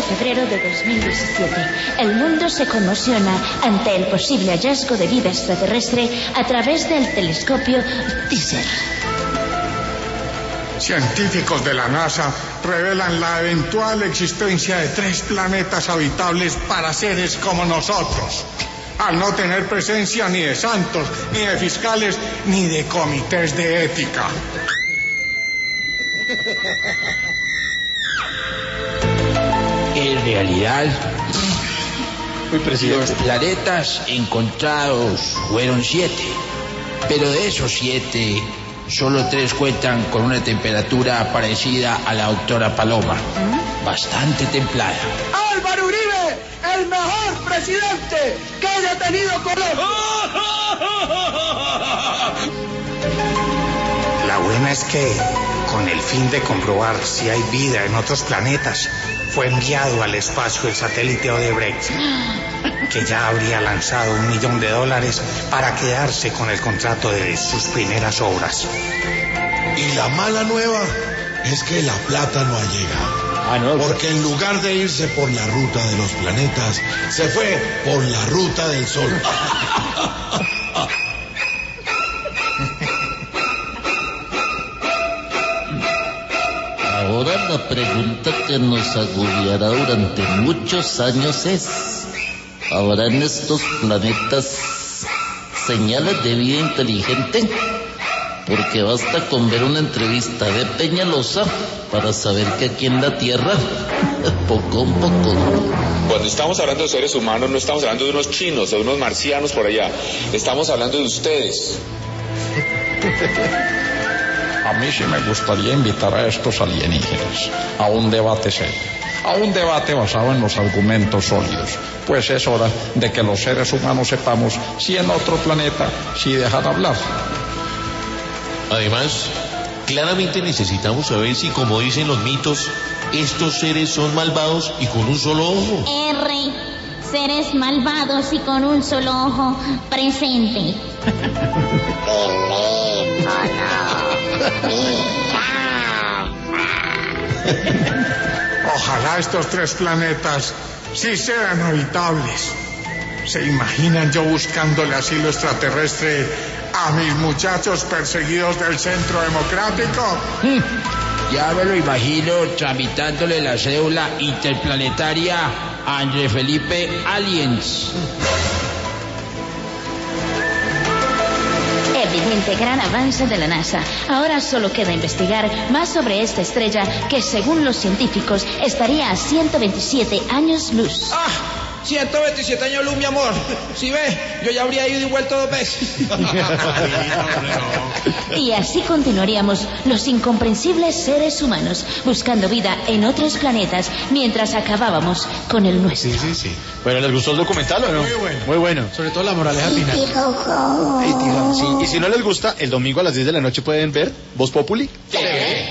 febrero de 2017. El mundo se conmociona ante el posible hallazgo de vida extraterrestre a través del telescopio Teaser. Científicos de la NASA revelan la eventual existencia de 3 planetas habitables para seres como nosotros, al no tener presencia ni de santos, ni de fiscales, ni de comités de ética. En realidad, los planetas encontrados fueron 7, pero de esos 7, solo 3 cuentan con una temperatura parecida a la doctora Paloma, bastante templada. ¡Álvaro Uribe, el mejor presidente que haya tenido Colombia! La buena es que, con el fin de comprobar si hay vida en otros planetas, fue enviado al espacio el satélite Odebrecht, que ya habría lanzado $1 millón para quedarse con el contrato de sus primeras obras. Y la mala nueva es que la plata no ha llegado. Porque en lugar de irse por la ruta de los planetas, se fue por la ruta del Sol. Ahora la pregunta que nos agobiará durante muchos años es: ¿habrá en estos planetas señales de vida inteligente? Porque basta con ver una entrevista de Peñalosa para saber que aquí en la Tierra, poco a poco. Cuando estamos hablando de seres humanos, no estamos hablando de unos chinos o de unos marcianos por allá. Estamos hablando de ustedes. A mí sí me gustaría invitar a estos alienígenas a un debate serio, a un debate basado en los argumentos sólidos, pues es hora de que los seres humanos sepamos si en otro planeta sí dejan hablar. Además, claramente necesitamos saber si, como dicen los mitos, estos seres son malvados y con un solo ojo. Seres malvados y con un solo ojo presente. Ojalá estos 3 planetas sí sean habitables. ¿Se imaginan yo buscándole asilo extraterrestre a mis muchachos perseguidos del Centro Democrático? Ya me lo imagino tramitándole la cédula interplanetaria a André Felipe Aliens. Evidente gran avance de la NASA. Ahora solo queda investigar más sobre esta estrella que, según los científicos, estaría a 127 años luz. 127 años luz, mi amor. Si ves, yo ya habría ido y vuelto 2 veces. Y así continuaríamos los incomprensibles seres humanos buscando vida en otros planetas mientras acabábamos con el nuestro. Sí. Bueno, ¿les gustó el documental o no? Muy bueno. Muy bueno. Sobre todo la moraleja final. Sí. Y si no les gusta, el domingo a las 10 de la noche pueden ver Voz Populi.